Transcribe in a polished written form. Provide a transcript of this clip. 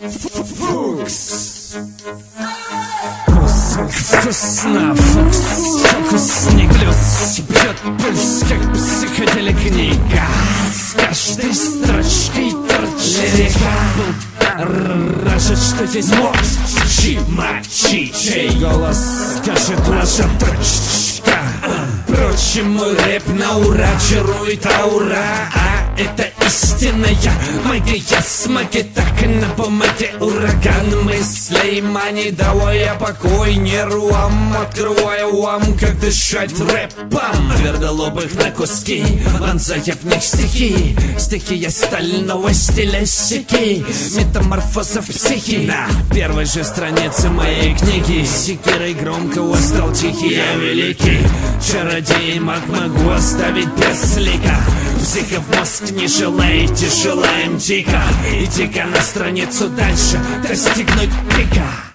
Фукс. Вкусно, фукс, вкусный глюс. Бьет пульс, как психоделик книга. С каждой строчкой торчит лирика. Рожет, что здесь мочи, чей голос скажет ваша точка. Впрочем, мой рэп на ура чарует аура. Это истинная магия, смоги так и на помоге. Ураган мыслей, мани, давая покой нервам. Открывая вам, как дышать рэпом. Твердолобых на куски, вонзая в них стихи. Стихия стального стиля сики. Метаморфоза в психи. На первой же странице моей книги секирой громкого стал тихий, я великий. Чародей маг могу оставить без лика. Психов мозг не желаете, желаем дико. Иди-ка на страницу дальше, достигнуть пика.